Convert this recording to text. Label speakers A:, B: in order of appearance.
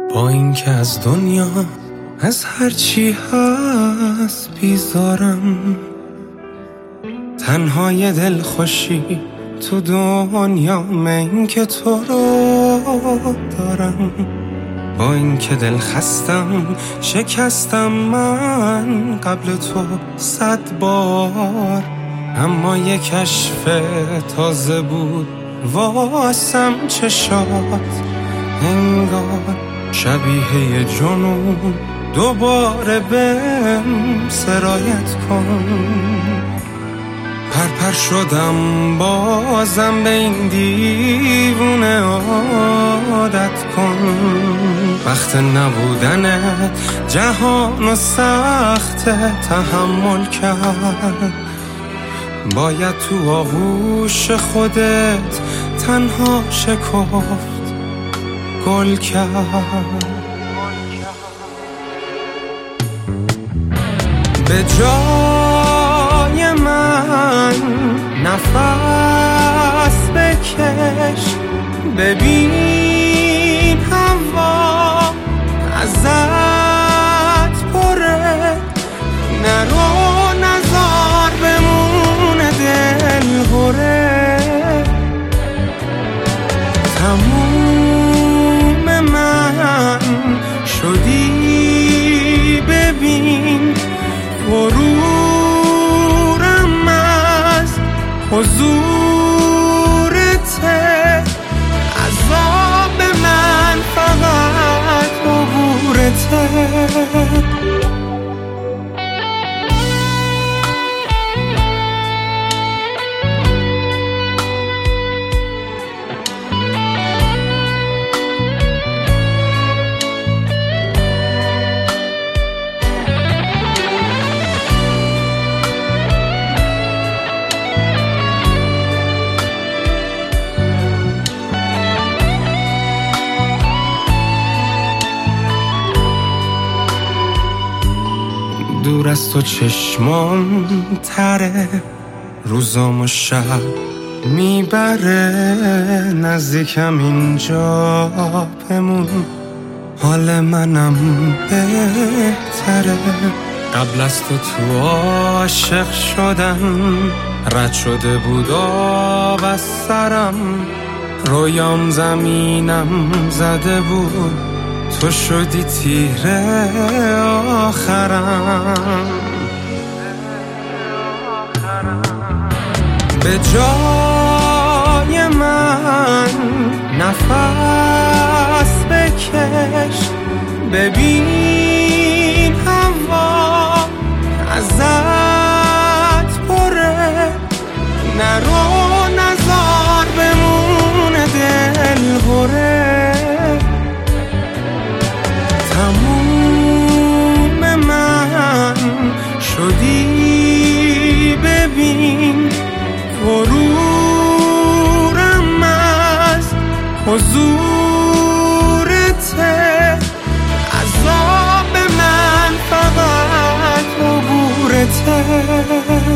A: با این که از دنیا از هرچی هست بیزارم، تنهای دل خوشی تو دنیا این که تو رو دارم. با این که دل خستم شکستم من قبل تو 100 بار، اما یه کشف تازه بود واسم چشات، انگار شبیه جنون دوباره بهم سرایت کن. پرپر شدم بازم به این دیوونه عادت کن. وقت نبودنت جهان و سخت تحمل کرد، باید تو آغوش خودت تنها شکفت گل کرد. به جای من نفس بکش، ببین هوا ازت پره، نرو نزار بمونه دل هره. تموم من شدی ببین، غرورم از حضورته، عذاب من فقط عبورته. دور از تو چشمام تره، روزام و شب میبره، نزدیکم اینجا بمون، حال منم بهتره. قبل از تو عاشق شدم، رد شده بود آب از سرم، رویام زمینم زده بود، تو شدی تیر آخرم. به جای من نفس بکش، ببین هوا ازت پره، نرو نزار بمونه دل هره. تموم من شدی ببین، غرورم از حضورته، عذاب من فقط عبورته.